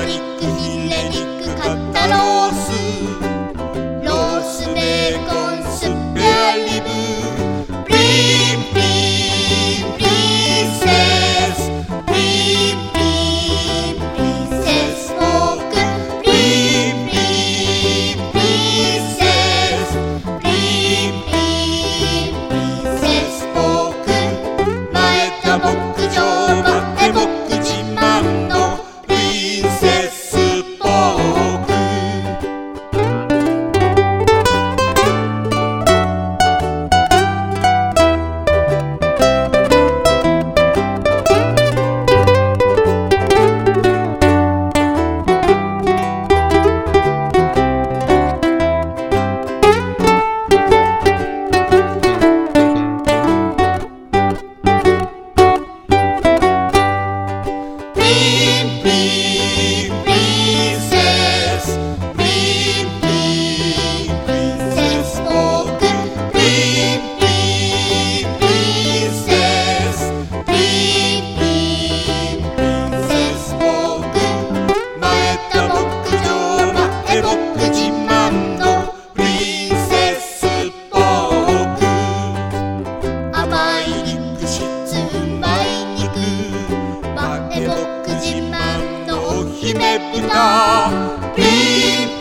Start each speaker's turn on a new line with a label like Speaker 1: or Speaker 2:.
Speaker 1: 肉ヒレ肉肩ロースロースベーコンスペアリブプリンプリンプリンセスプリンプリンプリンセスポークプリンプリンプリンセスプリンプリンプリンセスポーク前田牧場前牧自慢のプリンセスポーク姫豚プリン